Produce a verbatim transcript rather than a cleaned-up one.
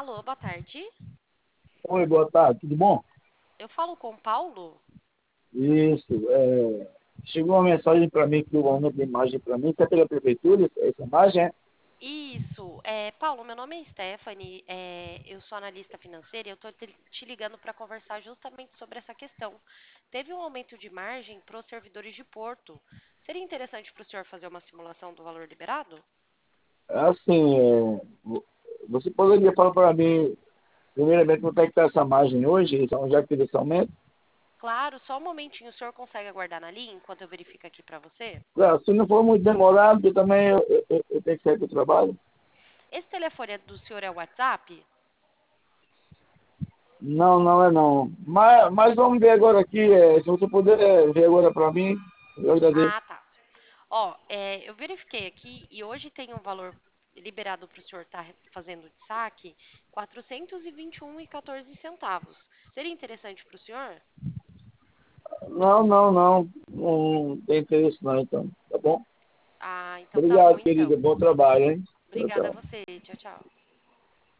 Alô, boa tarde. Oi, boa tarde, tudo bom? Eu falo com o Paulo? Isso, é, chegou uma mensagem para mim que o aumento de imagem para mim, que é pela prefeitura, essa imagem, é? Isso. É, Paulo, meu nome é Stephanie, é, eu sou analista financeira e eu estou te ligando para conversar justamente sobre essa questão. Teve um aumento de margem para os servidores de Porto. Seria interessante para o senhor fazer uma simulação do valor liberado? Assim, é, vo- você poderia falar para mim, primeiramente, quanto é que está essa margem hoje, então, já que teve esse aumento? Claro, só um momentinho, o senhor consegue aguardar na linha enquanto eu verifico aqui para você? Claro, se não for muito demorado, eu também eu, eu- eu tenho que sair para o trabalho. Esse telefone é do senhor é o WhatsApp? Não, não é não. Mas, mas vamos ver agora aqui, é, se você puder é, ver agora para mim, eu agradeço. Ah, tá. Ó, é, eu verifiquei aqui e hoje tem um valor liberado para o senhor estar fazendo de saque, quatrocentos e vinte e um e quatorze centavos. Seria interessante para o senhor? Não, não, não, não tem interesse não, então, tá bom? Ah, então tá bom Obrigado, querida, então. bom trabalho, hein? Tchau, Obrigada a tchau. você. Tchau, tchau.